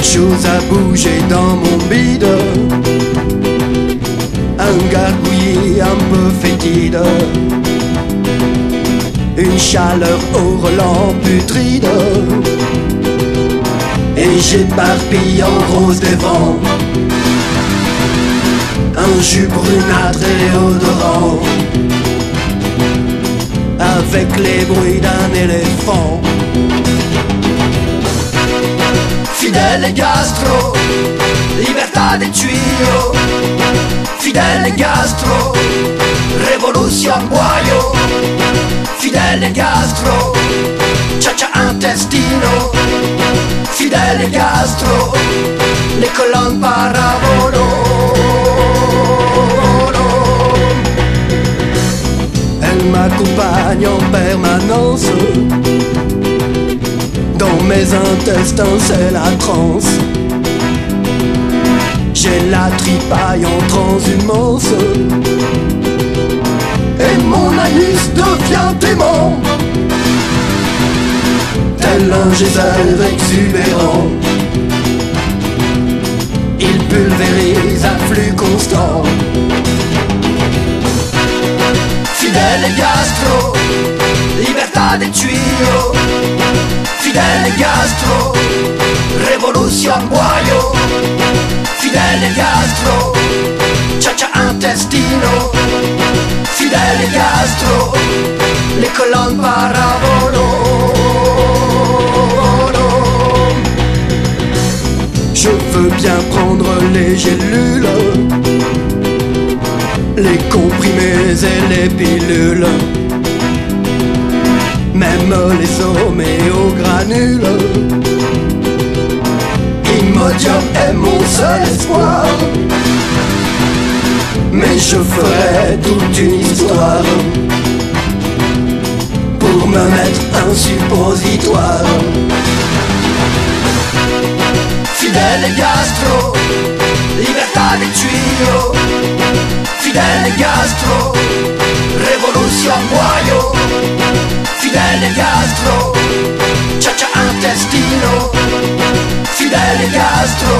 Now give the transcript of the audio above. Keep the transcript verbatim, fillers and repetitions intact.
chose à bouger dans mon bide, un gargouillis un peu fétide, une chaleur au relent putride, et j'éparpille en rose des vents un jus brunâtre et odorant, avec les bruits d'un éléphant. Fidèle et gastro, libertà des tuyaux. Fidèle et gastro, révolution boyau. Fidèle et gastro, ciacia intestino. Fidèle et gastro, les colonnes paravolo. Elle m'accompagne en permanence. Dans mes intestins c'est la transe. J'ai la tripaille en transhumance, et mon anus devient dément, tel un geyser exubérant. Il pulvérise à flux constant. Fidèle et gastro, libertà des tuyaux. Fidèle et gastro, révolution boyau. Fidèle et gastro, ciacia intestino. Fidèle et gastro, les colonnes paravolo. Je veux bien prendre les gélules, les comprimés et les pilules, même les homéogranules. Imodium est mon seul espoir, mais je ferai toute une histoire pour me mettre un suppositoire. Fidèle et gastro, libertà des tuyaux. Fidèle et gastro, révolution boyau. Fidèle et gastro, ciacia intestino. Fidèle et gastro,